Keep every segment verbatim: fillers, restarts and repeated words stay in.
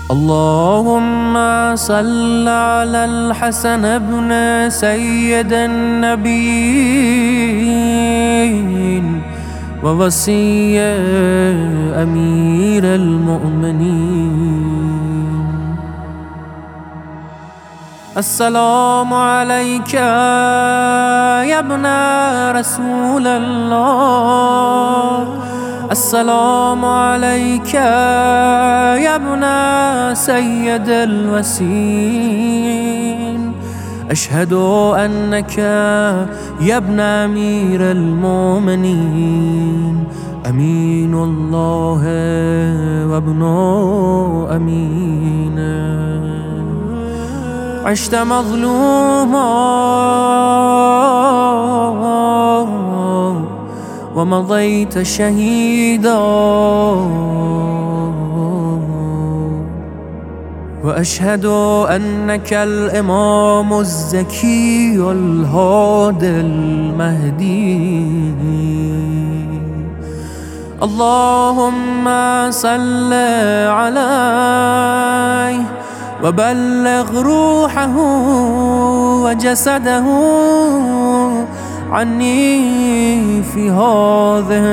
اللهم صل على الحسن بن سيد النبيين ووصي أمير المؤمنين. السلام عليك يا ابن رسول الله، السلام عليك يا ابن سيد الوسيم، أشهد أنك يا ابن أمير المؤمنين، أمين الله وابن أمينه. عشت مظلوما ومضيت شهيدا، وأشهد أنك الإمام الزكي الهادي المهدي. اللهم صل عليه وبلغ روحه وجسده عني في هذه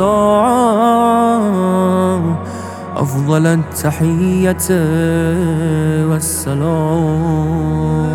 الساعة أفضل التحية والسلام.